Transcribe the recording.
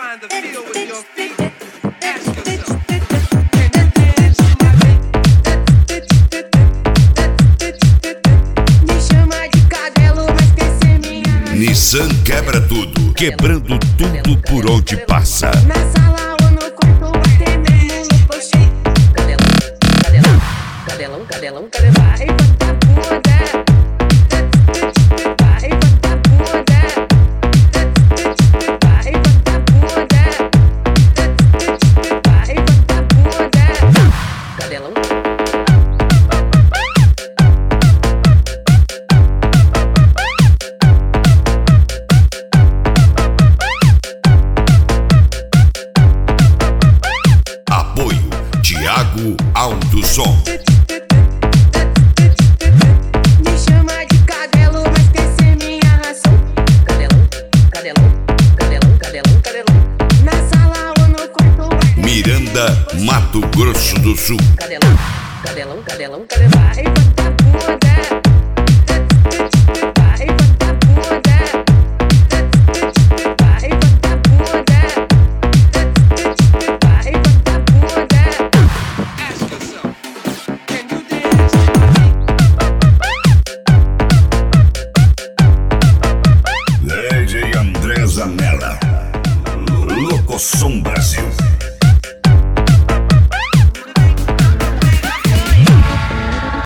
find the feel with your feet, ask yourself, can you dance to my beat? Me chama de cadelo, vai esquecer minha. Nissan quebra tudo, quebrando tudo por onde passa. Na sala ou no quarto, vai ter mesmo no post. Cadelão, cadelão, cadelão, cadelão, cadelão. Vai botar bunda. Vai botar bunda. Vai botar bunda. Vai botar bunda. Cadelão. Apoio Thiago Alto Som. Me chama de cadelo, vai esquecer minha ração. Cadelão, cadelão, cadelão, cadelão, cadelão. Na sala ou no quarto, vai ter Miranda, Mato Grosso do Sul. cadelão, cadelão, cadelão, cadelão. Vai botar